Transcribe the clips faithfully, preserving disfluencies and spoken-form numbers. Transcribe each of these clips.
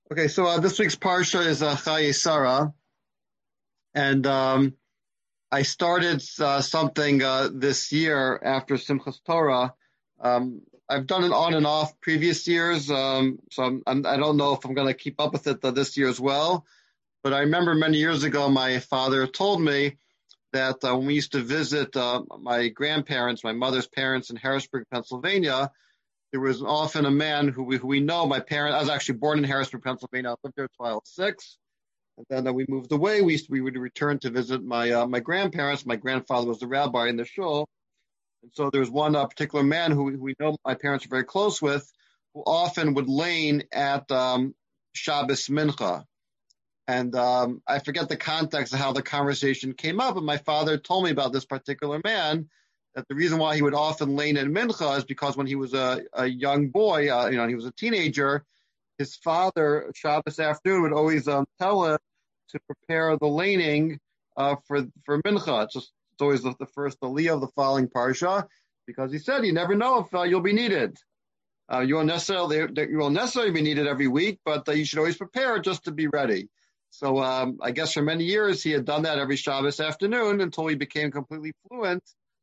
Okay, so uh, this week's parsha is uh, Chaye Sarah, and um, I started uh, something uh, this year after Simchas Torah. Um, I've done it on and off previous years, um, so I'm, I'm, I don't know if I'm going to keep up with it uh, this year as well. But I remember many years ago, my father told me that uh, when we used to visit uh, my grandparents, my mother's parents in Harrisburg, Pennsylvania, there was often a man who we, who we know. My parents, I was actually born in Harrisburg, Pennsylvania. I lived there until I was six. And then uh, we moved away. We used to, we would return to visit my uh, my grandparents. My grandfather was the rabbi in the shul. And so there was one uh, particular man who, who we know my parents are very close with, who often would lane at um, Shabbos Mincha. And um, I forget the context of how the conversation came up, but my father told me about this particular man, that the reason why he would often lane at Mincha is because when he was a, a young boy, uh, you know, he was a teenager, his father, Shabbos afternoon, would always um, tell him to prepare the laning uh, for for Mincha. It's just it's always the, the first aliyah of the following parsha, because he said you never know if uh, you'll be needed. Uh, you won't necessarily you won't necessarily be needed every week, but uh, you should always prepare just to be ready. So um, I guess for many years he had done that every Shabbos afternoon until he became completely fluent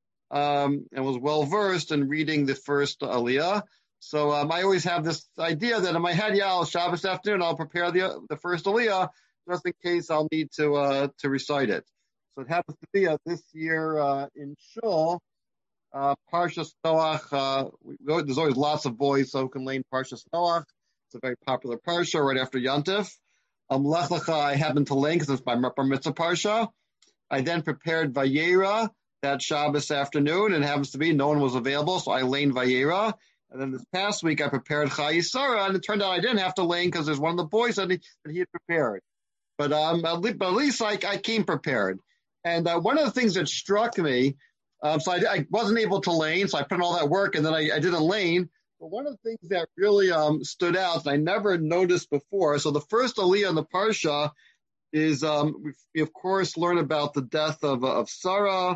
um, and was well versed in reading the first aliyah. So um, I always have this idea that in my head, yeah, I'll Shabbos afternoon, I'll prepare the the first aliyah just in case I'll need to uh, to recite it. So it happens to be uh, this year uh, in Shul, uh, Parshas Noach. Uh, we, there's always lots of boys so who can learn Parshas Noach. It's a very popular parsha right after Yontif. Um, Lech Lecha I happened to learn because it's my Bar Mitzvah parsha. I then prepared Vayera that Shabbos afternoon, and it happens to be no one was available, so I learned Vayera. And then this past week I prepared Chaye Sarah, and it turned out I didn't have to lane because there's one of the boys that he, that he had prepared. But um, at least, but at least I, I came prepared. And uh, one of the things that struck me, um, so I, I wasn't able to lane, so I put in all that work, and then I, I didn't lane. But one of the things that really um, stood out, and I never noticed before, so the first aliyah in the parsha is, um, we, we of course learn about the death of, of Sarah,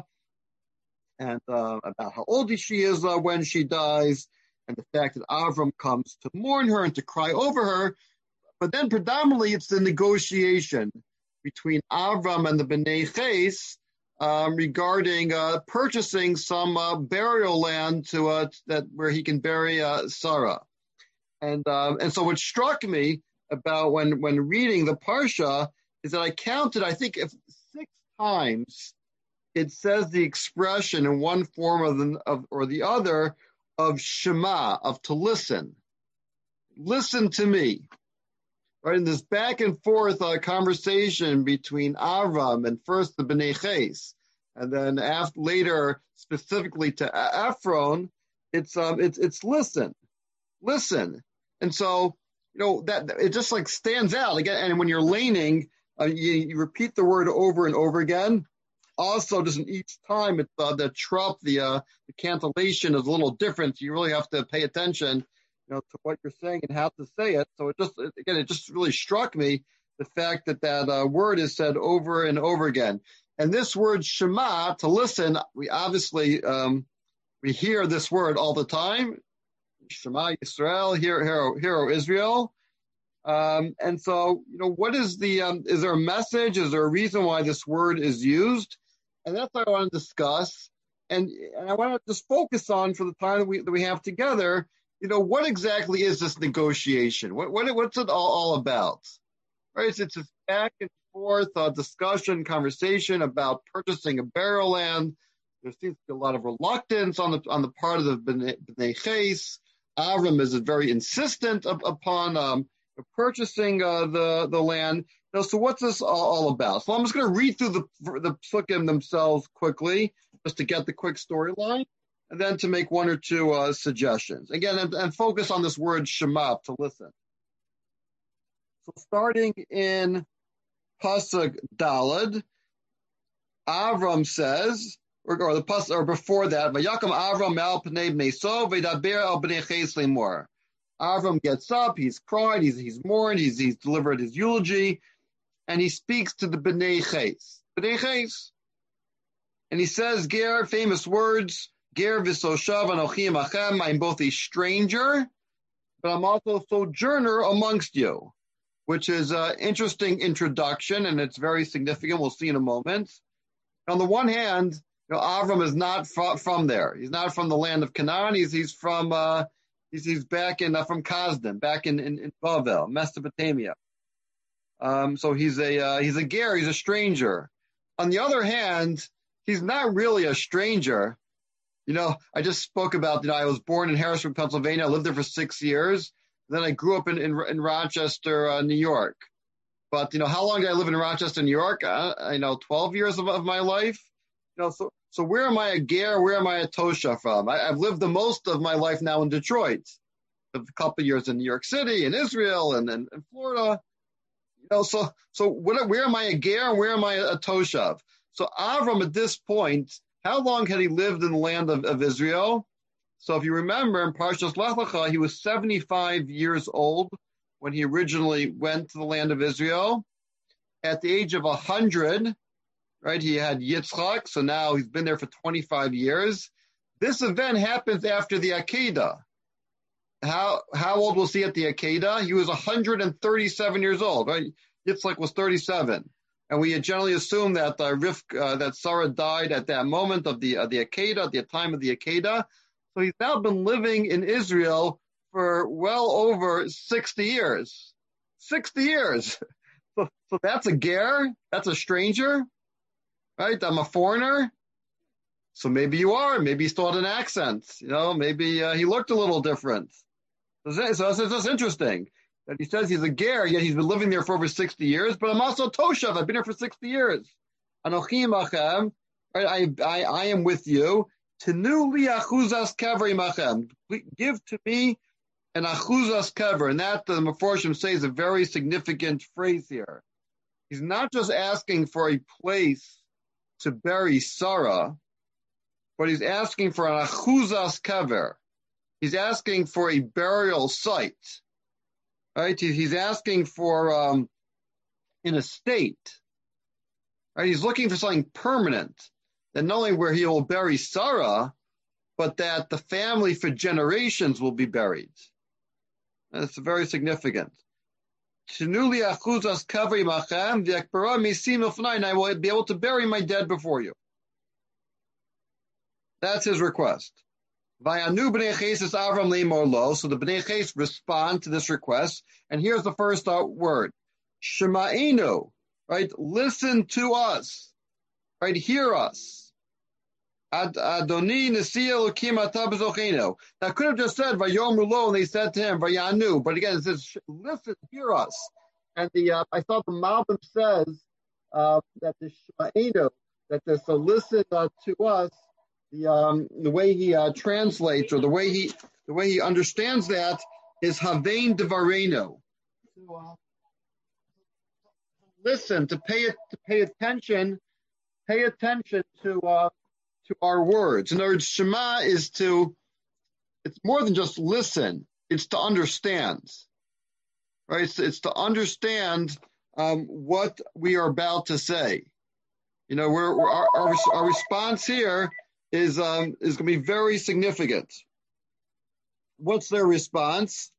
and uh, about how old she is uh, when she dies, and the fact that Avram comes to mourn her and to cry over her. But then predominantly it's the negotiation between Avram and the Bnei Ches um, regarding uh, purchasing some uh, burial land to uh, that where he can bury uh, Sarah. And uh, and so what struck me about when, when reading the Parsha is that I counted, I think, if six times it says the expression in one form of the, of, or the other of Shema, of to listen. Listen to me. Right, in this back and forth uh, conversation between Avram and first the Bnei Ches, and then after, later specifically to Ephron, it's um it's it's listen, listen, and so you know that it just like stands out again. And when you're laning, uh, you, you repeat the word over and over again. Also, just in each time, it's uh, the trop, the uh, the cantillation is a little different. So you really have to pay attention, you know, to what you're saying and how to say it. So it just, again, it just really struck me the fact that that uh, word is said over and over again. And this word Shema, to listen, we obviously, um, we hear this word all the time. Shema Yisrael, hear, hear, hear Israel. Um, and so, you know, what is the, um, is there a message? Is there a reason why this word is used? And that's what I want to discuss. And, and I want to just focus on for the time that we, that we have together, you know, what exactly is this negotiation? What, what what's it all, all about? Right? It's, it's this back and forth uh, discussion, conversation about purchasing a burial land. There seems to be a lot of reluctance on the on the part of the Bnei Ches. Avram is very insistent up, upon um, purchasing uh, the the land. Now, so what's this all, all about? So I'm just going to read through the the psukim themselves quickly, just to get the quick storyline, and then to make one or two uh, suggestions. Again, and, and focus on this word Shema, to listen. So starting in Pasuk Daled, Avram says, or, or the Pasuk, or before that, Vayakam Avram al pnei bnei so v'daber al bnei ches lemor. Avram gets up, he's cried, he's he's mourned, he's he's delivered his eulogy, and he speaks to the bnei ches. Bnei ches. And he says, Ger, famous words, Ger v'soshav anochi imachem, I'm both a stranger, but I'm also a sojourner amongst you. which is an interesting introduction, and it's very significant. We'll see in a moment. On the one hand, you know, Avram is not from, from there. He's not from the land of Canaan. He's he's from uh, he's he's back in uh, from Kazdan, back in in, in Bavel, Mesopotamia. Um, so he's a uh, he's a ger, he's a stranger. On the other hand, he's not really a stranger. You know, I just spoke about, you know, I was born in Harrisburg, Pennsylvania. I lived there for six years. Then I grew up in in, in Rochester, uh, New York. But, you know, how long did I live in Rochester, New York? I, I know twelve years of, of my life. You know, so so where am I a ger? Where am I a tosha from? I, I've lived the most of my life now in Detroit. A couple of years in New York City, in Israel, and in Florida. You know, so so what, where am I a ger and where am I a toshav? So Avram at this point, how long had he lived in the land of, of Israel? So if you remember in Parshas Lech Lecha, he was seventy-five years old when he originally went to the land of Israel. At the age of one hundred, right, he had Yitzchak, so now he's been there for twenty-five years. This event happens after the Akedah. How how old was he at the Akedah? He was one hundred thirty-seven years old, right? Yitzchak was thirty-seven. And we generally assume that uh, Rivka, uh, that Sarah died at that moment of the uh, the Akedah, at the time of the Akedah. So he's now been living in Israel for well over sixty years. sixty years. So, so that's a ger, that's a stranger, right? I'm a foreigner. So maybe you are. Maybe he still had an accent. You know, maybe uh, he looked a little different. So that's, so that's interesting that he says he's a ger, yet he's been living there for over sixty years. But I'm also toshav. I've been here for sixty years. Anochi machem, right? I, I, I am with you. Tenu li achuzas kever machem. Give to me an achuzas kever. And that, the Meforshim say, is a very significant phrase here. He's not just asking for a place to bury Sarah, but he's asking for an achuzas kever. He's asking for a burial site, right? He's asking for um, an estate, right? He's looking for something permanent, that not only where he will bury Sarah, but that the family for generations will be buried. That's very significant. And I will be able to bury my dead before you. That's his request. Vayanu b'nei Ches es Avram leimor lo. So the b'nei Ches respond to this request. And here's the first uh, word. Shema'inu. Right? Listen to us. Right? Hear us. Ad Adoni nesi Elokim ata b'zochenu. Now, I could have just said Vayomru lo, and they said to him Vayanu. But again, it says, listen, hear us. And the uh, I thought the Malbim says uh, that the Shema'inu, that the so listen uh, to us. The um the way he uh, translates, or the way he the way he understands that, is Havein Devareno. To uh, listen, to pay it, to pay attention, pay attention to uh to our words. In other words, Shema is to, it's more than just listen; it's to understand, right? It's, it's to understand um, what we are about to say. You know, we're, we're our, our our response here is um is going to be very significant. What's their response?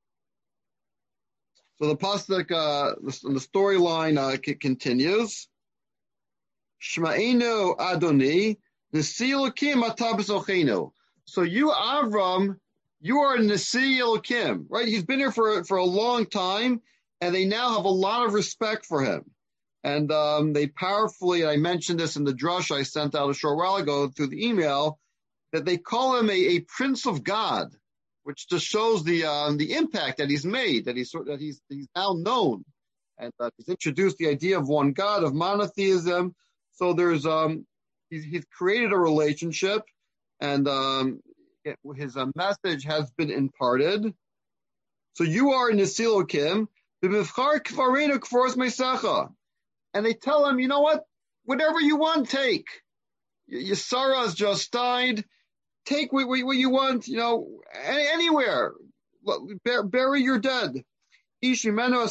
So the pasuk, uh, the, the storyline uh, c- continues. Shma'enu Adoni Nasi Elokim ata b'zochenu. So you, Avram, you are Nasi Elokim, right? He's been here for for a long time, and they now have a lot of respect for him. And um, they powerfully, I mentioned this in the drush I sent out a short while ago through the email, that they call him a, a prince of God, which just shows the uh, the impact that he's made, that he's that he's he's now known, and uh, he's introduced the idea of one God, of monotheism. So there's um he's, he's created a relationship, and um it, his uh, message has been imparted. So you are Nasi Elokim, b'mivchar kvarenu kforos meisecha. And they tell him, you know what? Whatever you want, take. Your Sarah's just died. Take what, what, what you want, you know, anywhere. Bury your dead. No,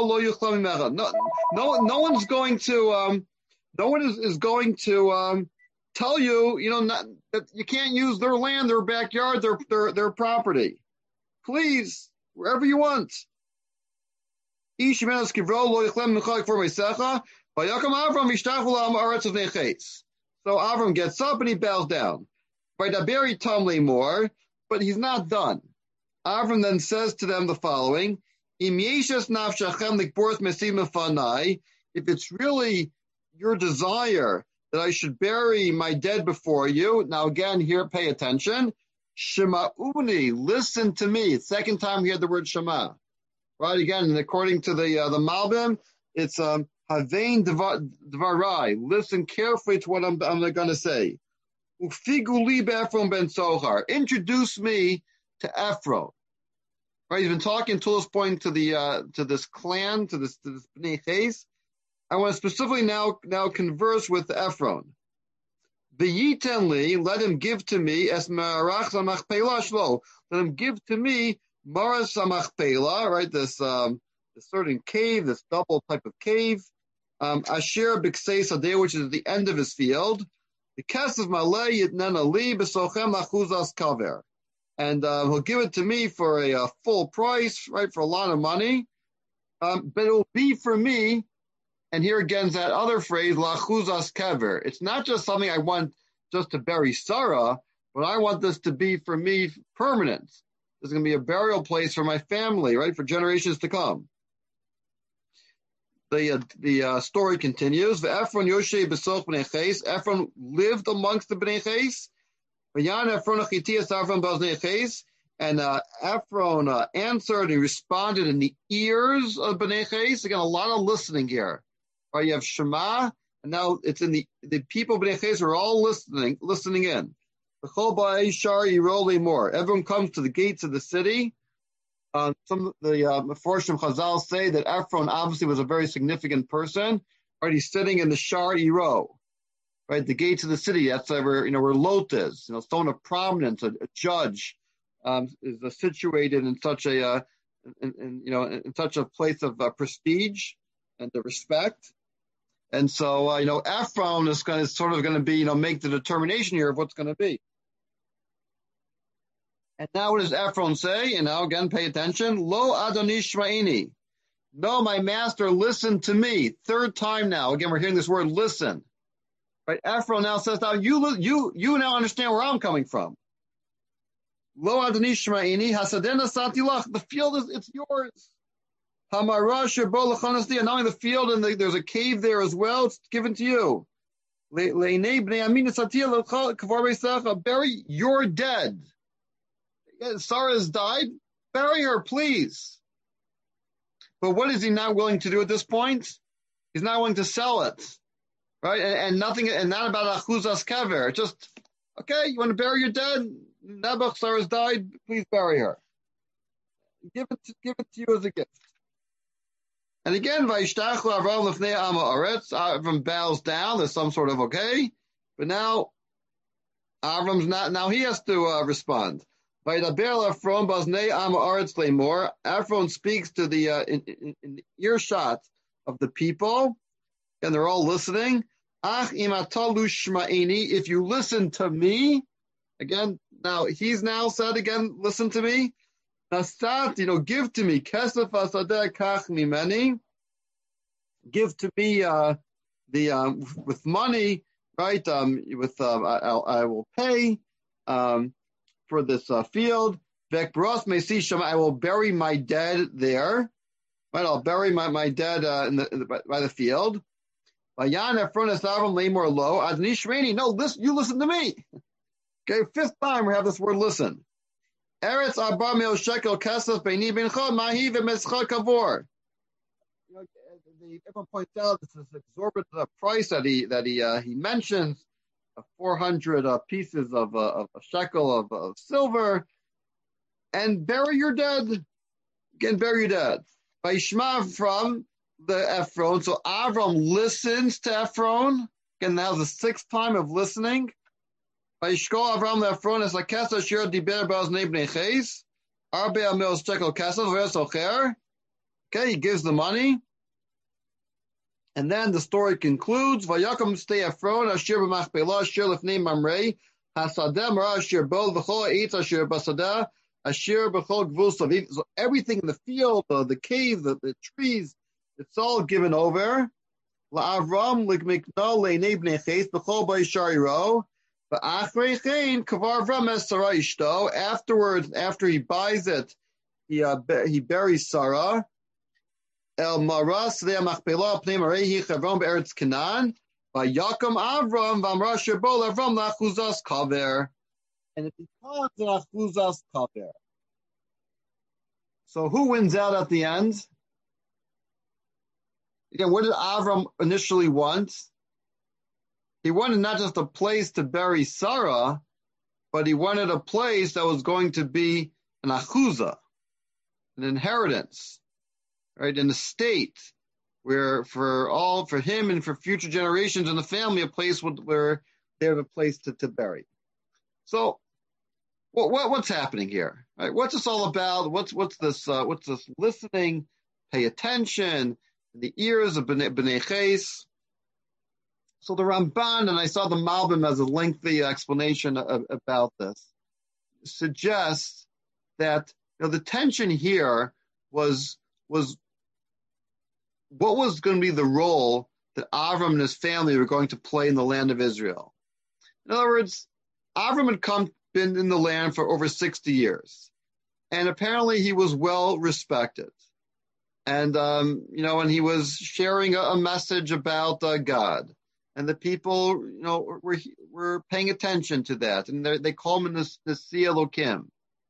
no, no one's going to, um, no one is, is going to um, tell you, you know, not, that you can't use their land, their backyard, their, their, their property. Please, wherever you want. Ish menos kivro lo yichlem mechalik for meisecha. Vayakam Avram yishtachu la'am aretz of neches. So Avram gets up and he bows down. By Daberi Tamli more, but he's not done. Avram then says to them the following: Im yeshes nafshachem likborth mesim mefanai. If it's really your desire that I should bury my dead before you, now again here, pay attention. Shema'uni, listen to me. Second time we had the word Shema. Right, again, and according to the uh, the Malbim, it's um Havein Dvarai. Listen carefully to what I'm, I'm going to say. Ufiguli Ephron ben Sohar. Introduce me to Ephron. Right, he's been talking to this point to the uh, to this clan, to this to this Bnei Ches. I want to specifically now now converse with Ephron. V'yitenli, let him give to me es ma'arach samachpela shlo. Let him give to me maras samachpela, right? This um, this certain cave, this double type of cave. Um, Asher b'ksei sadeh, which is at the end of his field. The kesef maleh yitnena li b'sochem achuzas kaver, and uh, he'll give it to me for a, a full price, right? For a lot of money. Um, but it will be for me. And here again is that other phrase, lachuzas kever. It's not just something I want just to bury Sarah, but I want this to be for me permanent. This is going to be a burial place for my family, right, for generations to come. The uh, the uh, story continues. Ephron Yoshe b'soch b'nei Ches. Ephron lived amongst the b'nei Ches. V'yan Ephron achitias Ephron b'nei Ches. And uh, Ephron uh, answered and responded in the ears of b'nei Ches. Again, a lot of listening here. Right, you have Shema, and now it's in the the people of Bnei Ches are all listening, listening in. Everyone comes to the gates of the city. Uh, some of the uh, Meforshim Chazal say that Ephron obviously was a very significant person. Right, he's sitting in the Shar Iro, right, the gates of the city. That's where you know where Lot is. You know, someone of prominence, a, a judge, um, is uh, situated in such a uh, in, in, you know in such a place of uh, prestige and the respect. And so, uh, you know, Ephron is going to sort of going to be, you know, make the determination here of what's going to be. And now what does Ephron say? And now again, pay attention. Lo Adoni Shma'ini. No, my master, listen to me. Third time now. Again, we're hearing this word listen. Right? Ephron now says, now you, you, you now understand where I'm coming from. Lo Adoni Shma'ini. Hasadena Satilach. The field is, it's yours. Hamarash not only the field, and the, there's a cave there as well. It's given to you. Bury your dead. Sarah has died. Bury her, please. But what is he not willing to do at this point? He's not willing to sell it, right? And, and nothing, and not about achuzas kever. Just okay. You want to bury your dead? Nebuch, Sarah's died. Please bury her. Give it, to, give it to you as a gift. And again, Vayishtachu Avram lefnei am haaretz. Avram bows down. There's some sort of okay, but now Avram's not. Now he has to uh, respond. Vayidaber Ephron baznei am haaretz leimor. Ephron speaks to the uh, in, in, in the earshot of the people, and they're all listening. Ach im atalu shma'ini. If you listen to me, again. Now he's now said again. Listen to me. Nasat, you know, give to me. Kesef asadeh kach mimeni. Give to me uh, the um, with money, right? Um, with uh, I, I will pay um, for this uh, field. Vek bros mesi shema. I will bury my dead there. Right, I'll bury my my dead uh, in the, in the by the field. Vayan Ephron esavim leimor lo adni shreini. No, listen. You listen to me. Okay, fifth time we have this word listen. Eretz arba mil shekel kesef beini bincha mahi v'meschal kavor. Everyone points out this is exorbitant price that he that he uh, he mentions, uh, four hundred uh, pieces of, uh, of a shekel of, of silver, and bury your dead. Again, bury your dead. Vayishma from the Ephron. So Avram listens to Ephron. Again, now the sixth time of listening. Vayishkol Avram leEphron es hakesef asher diber b'oznei bnei Ches. Arba mil shekel kesef v'esocher. Okay, he gives the money. And then the story concludes. Vayakom stay Ephron asher b'machpelah asher lefnei Mamrei hasadeh mara asher bol v'chol eitz asher basadeh Asher b'chol gvul, so everything in the field, uh, the cave, the, the trees, it's all given over. La'Avram l'gmikna le'nei bnei ches b'chol b'yishariro. V'achrei chen kavar Avram es Sarah ishto. Afterwards, after he buys it, he uh, he buries Sarah. El maras le'amachpelah pnei marehi chavron be'eretz Canaan. V'yakom Avram v'amra shebol Avram la'achuzas kaver. And it becomes an achuzas kaver. So who wins out at the end? Again, what did Avram initially want? He wanted not just a place to bury Sarah, but he wanted a place that was going to be an achuzah, an inheritance, right? An estate where for all, for him and for future generations in the family, a place where they have a place to, to bury. So, what, what what's happening here? Right? What's this all about? What's what's this? Uh, what's this listening? Pay attention. The ears of Bnei, Bnei Ches. So the Ramban, and I saw the Malbim as a lengthy explanation of, about this, suggests that you know the tension here was was what was going to be the role that Avram and his family were going to play in the land of Israel. In other words, Avram had come been in the land for over sixty years, and apparently he was well respected. And, um, you know, and he was sharing a, a message about uh, God. And the people, you know, were were paying attention to that. And they call him the Nasi Elokim.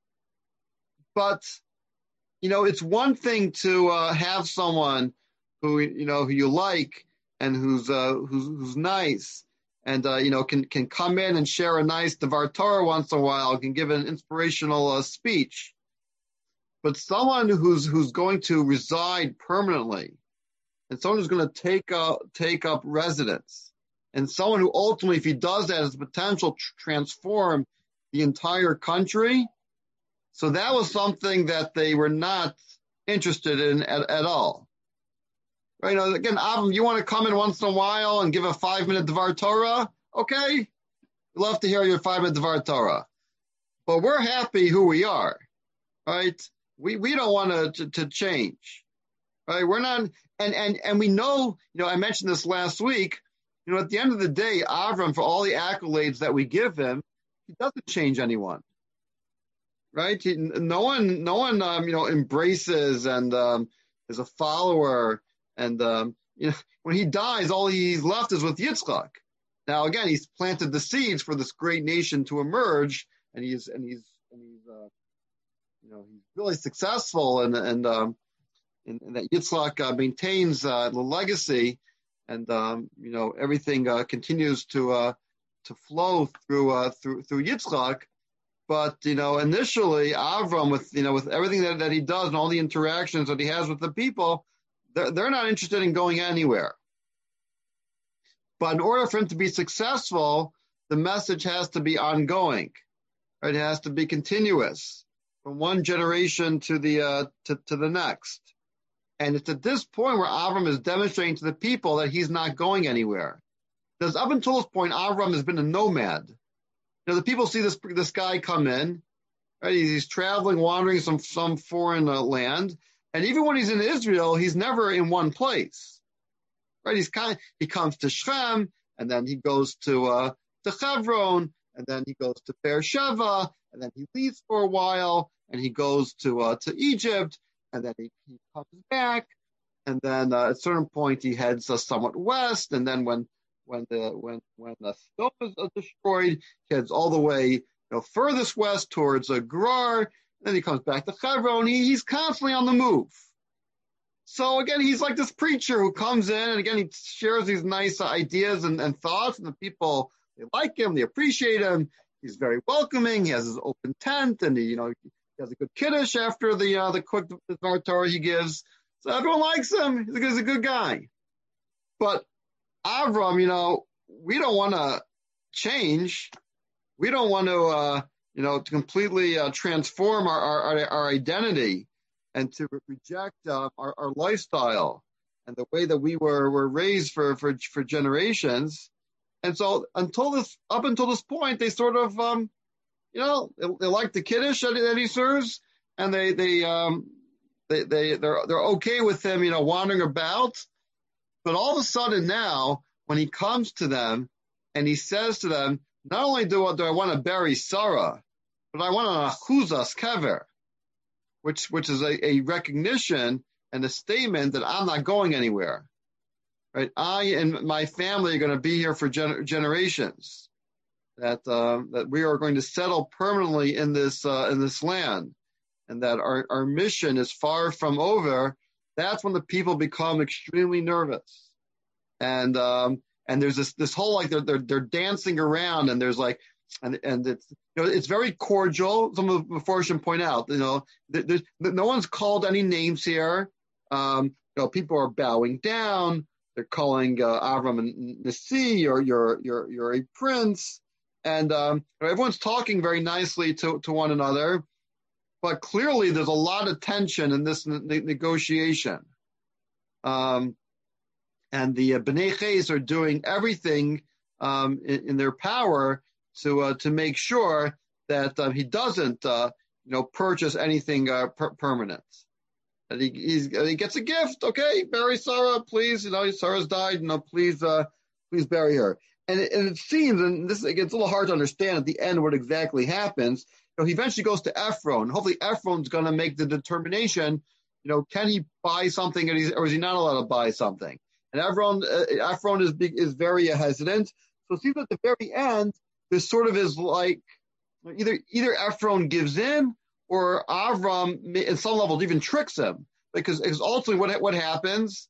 But, you know, it's one thing to uh, have someone who, you know, who you like and who's uh, who's, who's nice and, uh, you know, can, can come in and share a nice Devar Torah once in a while, can give an inspirational uh, speech. But someone who's who's going to reside permanently, and someone who's going to take up take up residence, and someone who ultimately, if he does that, has the potential to transform the entire country. So that was something that they were not interested in at, at all. Right? You know, again, Avram, you want to come in once in a while and give a five minute Devar Torah? Okay, we'd love to hear your five minute Devar Torah, but we're happy who we are, right? We we don't want to, to change, right? We're not, and, and, and we know, you know, I mentioned this last week, you know, at the end of the day, Avram, for all the accolades that we give him, he doesn't change anyone, right? He, no one, no one, um, you know, embraces and um, is a follower. And, um, you know, when he dies, all he's left is with Yitzchak. Now, again, he's planted the seeds for this great nation to emerge, and he's, and he's, and he's, uh, you know, he's really successful, and and um, and, and that Yitzchak uh, maintains uh, the legacy, and um, you know everything uh, continues to uh, to flow through uh, through through Yitzchak. But you know, initially Avram, with you know with everything that, that he does and all the interactions that he has with the people, they're they're not interested in going anywhere. But in order for him to be successful, the message has to be ongoing. Right? It has to be continuous, from one generation to the uh, to, to the next. And it's at this point where Avram is demonstrating to the people that he's not going anywhere. Because up until this point, Avram has been a nomad. You know, the people see this this guy come in, right? He's traveling, wandering some some foreign uh, land, and even when he's in Israel, he's never in one place, right? He's kind of, he comes to Shechem, and then he goes to uh, to Hebron, and then he goes to Beersheba, and then he leaves for a while, and he goes to uh, to Egypt, and then he, he comes back, and then uh, at a certain point he heads uh, somewhat west, and then when when the when when the Sodom is uh, destroyed, he heads all the way you know furthest west towards uh, Gerar. Then he comes back to Hebron. He, he's constantly on the move. So again, he's like this preacher who comes in, and again he shares these nice ideas and, and thoughts, and the people, they like him, they appreciate him. He's very welcoming. He has his open tent, and he, you know, he has a good kiddush after the uh, the quick Devar Torah he gives. So everyone likes him. He's a, he's a good guy. But Avram, you know, we don't want to change. We don't want to, uh, you know, to completely uh, transform our, our our identity and to reject uh, our, our lifestyle and the way that we were were raised for for for generations. And so until this, up until this point, they sort of, um, you know, they, they like the kiddush that, that he serves, and they they um they they they're they're okay with him, you know, wandering about. But all of a sudden now, when he comes to them and he says to them, not only do, do I want to bury Sarah, but I want an achuzas kever, which which is a, a recognition and a statement that I'm not going anywhere. Right? I and my family are going to be here for gener- generations. That uh, that we are going to settle permanently in this uh, in this land, and that our, our mission is far from over. That's when the people become extremely nervous, and um, and there's this this whole like they're they're, they're dancing around, and there's like and and it's you know it's very cordial. Some of the Meforshim point out, you know, there's no one's called any names here. Um, you know, people are bowing down. They're calling uh, Avram and Nasi, or you're you're you're a prince. And um, everyone's talking very nicely to, to one another, but clearly there's a lot of tension in this ne- negotiation. Um, and the uh, Bnei Ches are doing everything um, in, in their power to uh, to make sure that uh, he doesn't, uh, you know, purchase anything uh, per- permanent. And he he's, he gets a gift. Okay, bury Sarah, please. You know, Sarah's died. You know, please, uh, please bury her. And it, and it seems, and this it gets a little hard to understand at the end what exactly happens. You know, he eventually goes to Ephron. Hopefully, Ephron's going to make the determination. You know, can he buy something, or, he's, or is he not allowed to buy something? And Ephron, uh, Ephron is big, is very hesitant. So it seems at the very end, this sort of is like either either Ephron gives in, or Avram, at some levels, even tricks him, because, because ultimately, what what happens?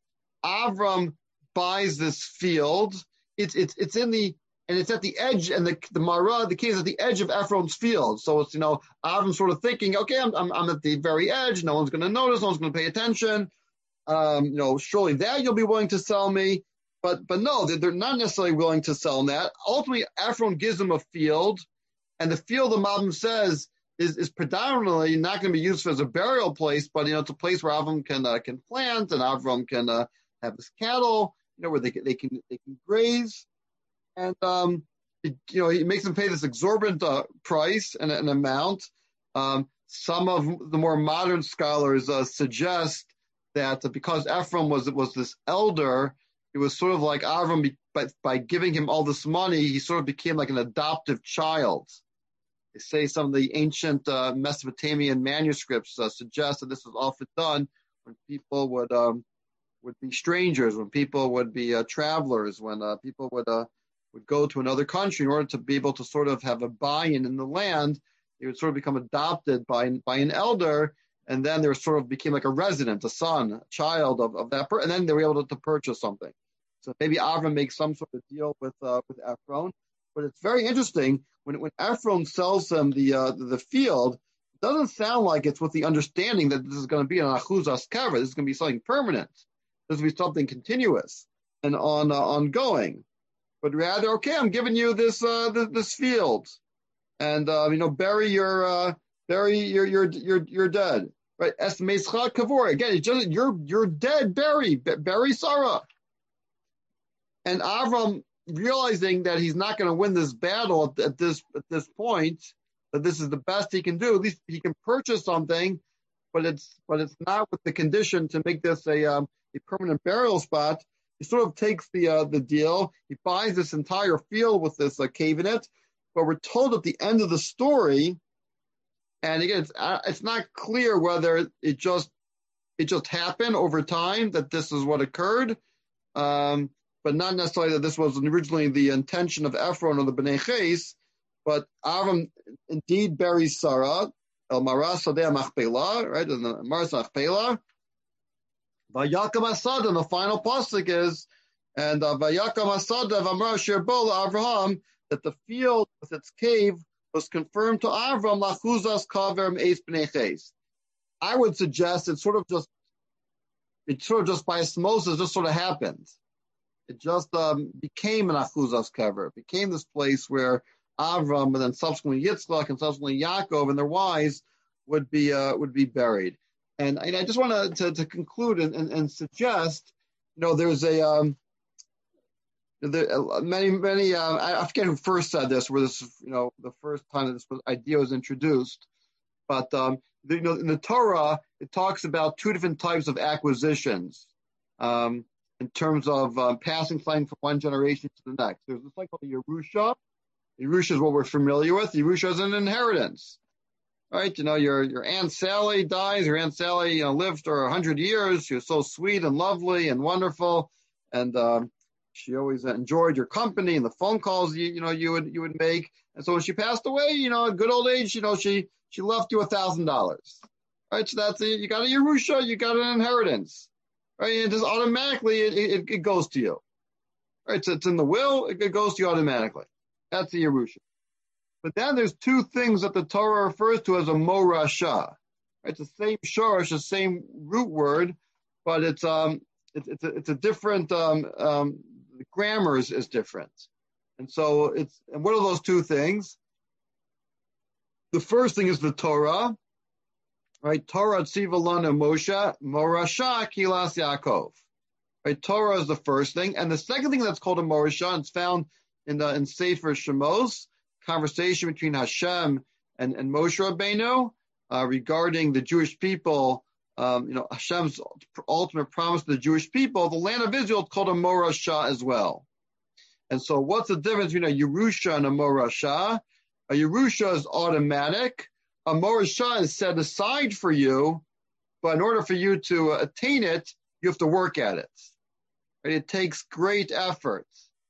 Avram buys this field. It's it's it's in the and it's at the edge, and the the Mara, the key is at the edge of Ephron's field. So it's, you know, Avram sort of thinking, okay, I'm I'm, I'm at the very edge. No one's going to notice. No one's going to pay attention. Um, you know, surely that you'll be willing to sell me. But but no, they're, they're not necessarily willing to sell that. Ultimately, Ephron gives them a field, and the field, the Malbim says, is is predominantly not going to be used as a burial place, but you know, it's a place where Avram can uh, can plant, and Avram can uh, have his cattle. You know, where they can, they can they can graze, and um, it, you know, he makes them pay this exorbitant uh, price and an amount. Um, some of the more modern scholars uh, suggest that because Ephraim was was this elder, it was sort of like Avram, be, by, by giving him all this money, he sort of became like an adoptive child. They say some of the ancient uh, Mesopotamian manuscripts uh, suggest that this was often done when people would. Um, would be strangers, when people would be uh, travelers, when uh, people would uh, would go to another country in order to be able to sort of have a buy-in in the land. They would sort of become adopted by by an elder, and then they sort of became like a resident, a son, a child of, of that person, and then they were able to, to purchase something. So maybe Avram makes some sort of deal with uh, with Ephron, but it's very interesting when when Ephron sells them the uh, the field. It doesn't sound like it's with the understanding that this is going to be an achuzas kever. This is going to be something permanent. This will be something continuous and on uh, ongoing, but rather, okay, I'm giving you this uh, this, this field, and uh, you know, bury your uh, bury your your your your dead, right? Es meischa kavor. Again, it's just you're you're dead. Bury bury Sarah. And Avram, realizing that he's not going to win this battle at, at this at this point, that this is the best he can do. At least he can purchase something, but it's but it's not with the condition to make this a um, a permanent burial spot. He sort of takes the uh, the deal. He buys this entire field with this uh, cave in it. But we're told at the end of the story, and again, it's uh, it's not clear whether it just it just happened over time that this is what occurred, um, but not necessarily that this was originally the intention of Ephron or the Bnei Ches. But Avram indeed buries Sarah, El Maras Sadeh Machpelah, right? In the Maras Machpelah. Vayakam Asad, and the final pasuk is, and uh, Vayakam Asad of Amar Sherbol Avraham, that the field with its cave was confirmed to Avram Lachuzas Kaver Meis Bnei Ches. I would suggest it sort of just, it sort of just by osmosis just sort of happened. It just um, became an Achuzas Kaver. It became this place where Avram and then subsequently Yitzchak and subsequently Yaakov and their wives would be uh, would be buried. And, and I just want to, to conclude and, and, and suggest, you know, there's a um, the, many, many, uh, I, I forget who first said this, where this, you know, the first time that this was, idea was introduced. But, um, the, you know, in the Torah, it talks about two different types of acquisitions um, in terms of um, passing something from one generation to the next. There's this thing called the Yerusha. Yerusha is what we're familiar with. Yerusha is an inheritance. Right, you know, your your Aunt Sally dies. Your Aunt Sally, you know, lived for a hundred years. She was so sweet and lovely and wonderful, and um, she always enjoyed your company and the phone calls you you know you would you would make. And so when she passed away, you know, at good old age, you know, she she left you a thousand dollars. Right, so that's it. You got a Yerusha, you got an inheritance. Right, and just automatically it, it it goes to you. Right, so it's in the will. It, it goes to you automatically. That's the Yerusha. But then there's two things that the Torah refers to as a morasha. It's the same shorish, the same root word, but it's um it's it's a, it's a different um um the grammar is, is different. And so it's and what are those two things? The first thing is the Torah, right? Torah tziva lanu Moshe morasha kilas Yaakov. Right? Torah is the first thing, and the second thing that's called a morasha, and it's found in the in Sefer Shemos. Conversation between Hashem and, and Moshe Rabbeinu uh, regarding the Jewish people, um, you know, Hashem's ultimate promise to the Jewish people, the land of Israel is called a morasha as well. And so what's the difference between a Yerusha and a morasha? A Yerusha is automatic. A morasha is set aside for you, but in order for you to attain it, you have to work at it. Right? It takes great effort.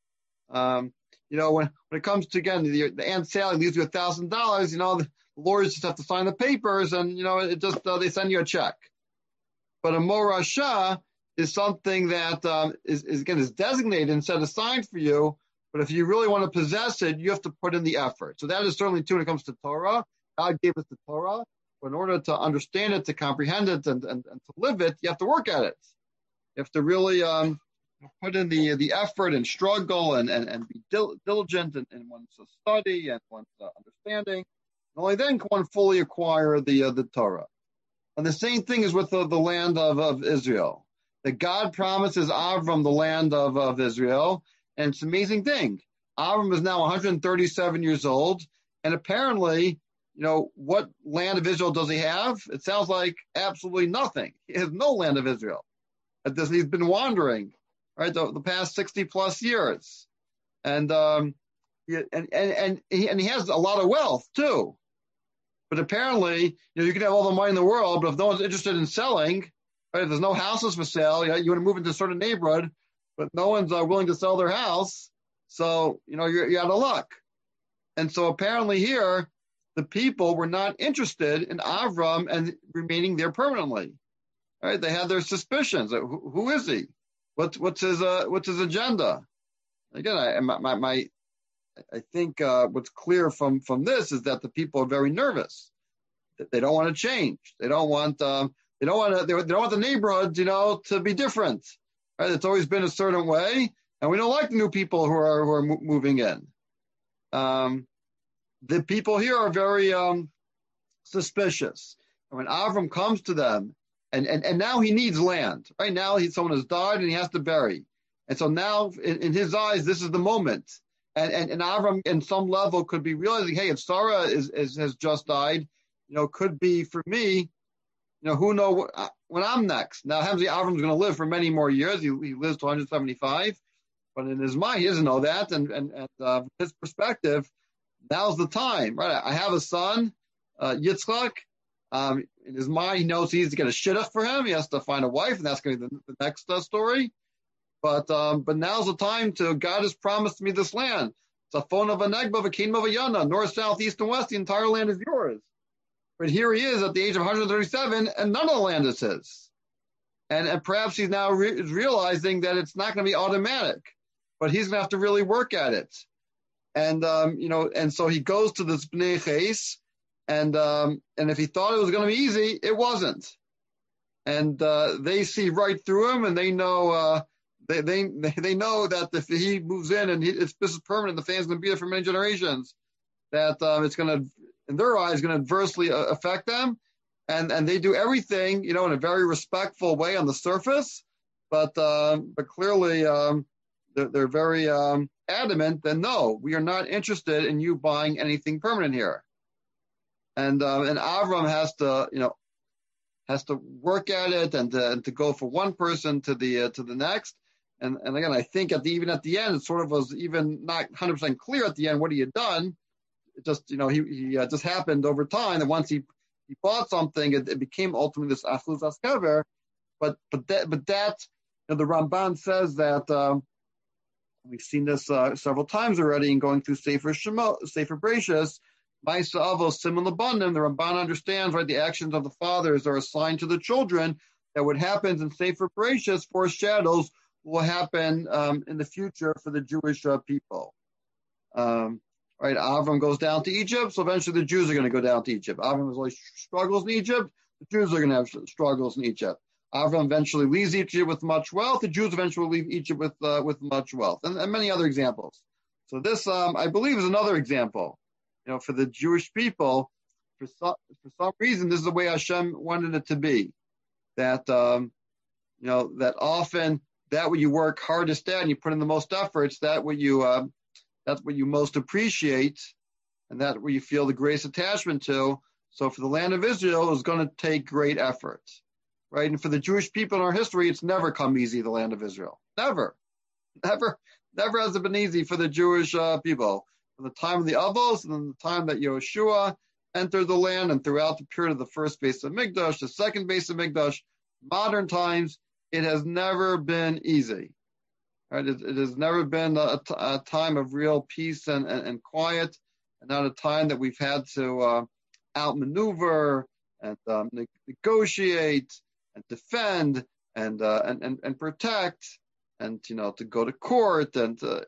Um, You know, when, when it comes to, again, the, the Aunt Sally leaves you a thousand dollars, you know, the lawyers just have to sign the papers and, you know, it just, uh, they send you a check. But a morasha is something that um, is, is, again, is designated and set aside for you. But if you really want to possess it, you have to put in the effort. So that is certainly true when it comes to Torah. God gave us the Torah. But in order to understand it, to comprehend it, and, and, and to live it, you have to work at it. You have to really, um, put in the the effort and struggle and, and, and be dil- diligent in, in one's study and one's uh, understanding. And only then can one fully acquire the uh, the Torah. And the same thing is with the, the land of, of Israel. That God promises Avram the land of, of Israel. And it's an amazing thing. Avram is now one hundred thirty-seven years old. And apparently, you know, what land of Israel does he have? It sounds like absolutely nothing. He has no land of Israel. He's been wandering. Right, the, the past sixty plus years, and um, and and and he, and he has a lot of wealth too. But apparently, you know, you can have all the money in the world, but if no one's interested in selling, right, if there's no houses for sale, you, know, you want to move into a certain neighborhood, but no one's uh, willing to sell their house, so you know you're, you're out of luck. And so apparently here, the people were not interested in Avram and remaining there permanently. Right, they had their suspicions. Who, who is he? What's what's his uh, what's his agenda? Again, I my, my I think uh, what's clear from, from this is that the people are very nervous. They don't want to change. They don't want um, they don't want to they don't want the neighborhoods, you know, to be different. Right? It's always been a certain way, and we don't like the new people who are who are mo- moving in. Um, the people here are very um, suspicious. And when Avram comes to them. And, and and now he needs land. Right now, he, someone has died and he has to bury. And so now, in, in his eyes, this is the moment. And and, and Avram, in some level, could be realizing, hey, if Sarah is, is has just died, you know, could be for me, you know, who knows when I'm next. Now, Hamzi Avram's going to live for many more years. He, he lives to one hundred seventy-five. But in his mind, he doesn't know that. And, and, and uh, from his perspective, now's the time. Right? I have a son, uh, Yitzchak. Um, in his mind, he knows he needs to get a shidduch for him. He has to find a wife, and that's going to be the, the next uh, story. But um, but now's the time to, God has promised me this land. It's a phone of a negba, a kingdom of a yana, north, south, east, and west. The entire land is yours. But here he is at the age of one hundred thirty-seven, and none of the land is his. And, and perhaps he's now re- realizing that it's not going to be automatic, but he's going to have to really work at it. And um, you know, and so he goes to this Bnei Ches. And um, and if he thought it was going to be easy, it wasn't. And uh, they see right through him, and they know uh, they they they know that if he moves in and he, it's, this is permanent, the family's going to be there for many generations. That um, it's going to, in their eyes, going to adversely uh, affect them. And and they do everything, you know, in a very respectful way on the surface, but uh, but clearly, um, they're, they're very um, adamant that no, we are not interested in you buying anything permanent here. And uh, and Avram has to, you know, has to work at it and to, and to go from one person to the uh, to the next. And and again, I think at the even at the end, it sort of was even not one hundred percent clear at the end what he had done. It just, you know, he he uh, just happened over time that once he he bought something, it, it became ultimately this achlus askever. But but that but that you know, the Ramban says that um, we've seen this uh, several times already in going through Sefer Shemo, Sefer Bereshis. Ma'aseh Avos Siman Labanim, the Ramban understands, right, the actions of the fathers are assigned to the children, that what happens in Sefer Bereshis foreshadows will happen um, in the future for the Jewish uh, people. Um, right, Avram goes down to Egypt, so eventually the Jews are going to go down to Egypt. Avram has always struggles in Egypt, the Jews are going to have struggles in Egypt. Avram eventually leaves Egypt with much wealth, the Jews eventually leave Egypt with uh, with much wealth, and, and many other examples. So this, um, I believe, is another example. You know, for the Jewish people, for some, for some reason, this is the way Hashem wanted it to be. That, um, you know, that often that what you work hardest at and you put in the most efforts, that what you, uh, that's what you most appreciate, and that what you feel the greatest attachment to. So for the land of Israel, it was going to take great effort, right? And for the Jewish people in our history, it's never come easy, the land of Israel. Never. Never, never has it been easy for the Jewish uh, people. From the time of the Avos and then the time that Yehoshua entered the land, and throughout the period of the first base of Mikdash, the second base of Mikdash, modern times, it has never been easy. Right? It, it has never been a, a time of real peace and, and, and quiet, and not a time that we've had to uh, outmaneuver and um, ne- negotiate and defend and, uh, and and and protect, and you know, to go to court and uh,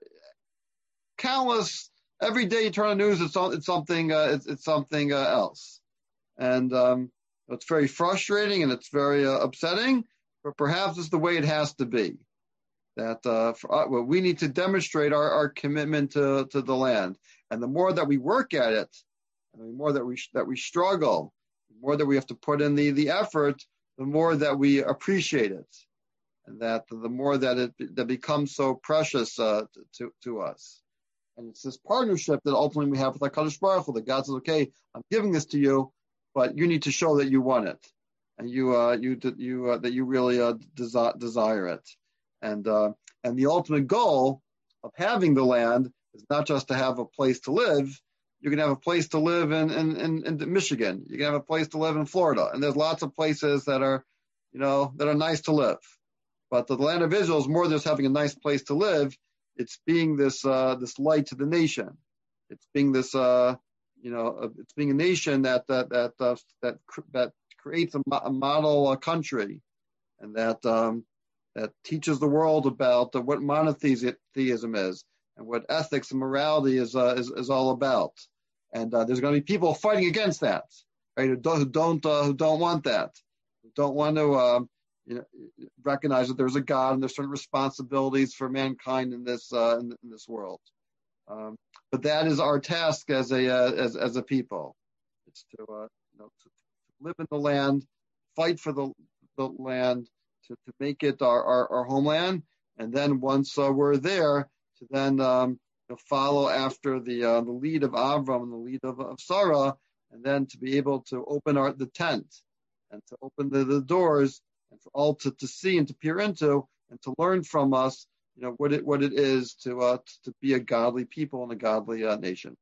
countless. Every day you turn on the news, it's, it's something, uh, it's, it's something uh, else, and um, it's very frustrating and it's very uh, upsetting. But perhaps it's the way it has to be. That uh, for, uh, well, we need to demonstrate our, our commitment to, to the land, and the more that we work at it, and the more that we that we struggle, the more that we have to put in the the effort, the more that we appreciate it, and that the more that it that becomes so precious uh, to to us. And it's this partnership that ultimately we have with HaKadosh Baruch Hu, that God says, okay, I'm giving this to you, but you need to show that you want it, and you, uh, you, you, uh, that you really uh, desi- desire it. And uh, and the ultimate goal of having the land is not just to have a place to live. You can have a place to live in, in, in, in Michigan. You can have a place to live in Florida. And there's lots of places that are, you know, that are nice to live. But the land of Israel is more than just having a nice place to live. It's being this uh, this light to the nation. It's being this uh, you know uh, it's being a nation that that that uh, that that creates a, mo- a model uh, country, and that um, that teaches the world about uh, what monotheism is and what ethics and morality is uh, is, is all about. And uh, there's going to be people fighting against that, right? Who don't who don't, uh, who don't want that, who don't want to. Uh, You know, recognize that there's a God and there's certain responsibilities for mankind in this uh, in, in this world. Um, but that is our task as a uh, as as a people. It's to uh, you know to, to live in the land, fight for the the land, to, to make it our, our, our homeland, and then once uh, we're there, to then um, you know, follow after the uh, the lead of Avram and the lead of, of Sarah, and then to be able to open our the tent and to open the, the doors. And for all to, to see and to peer into and to learn from us, you know, what it what it is to uh, to be a godly people and a godly uh, nation.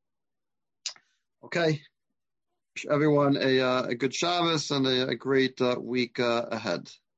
Okay, wish everyone a uh, a good Shabbos and a, a great uh, week uh, ahead.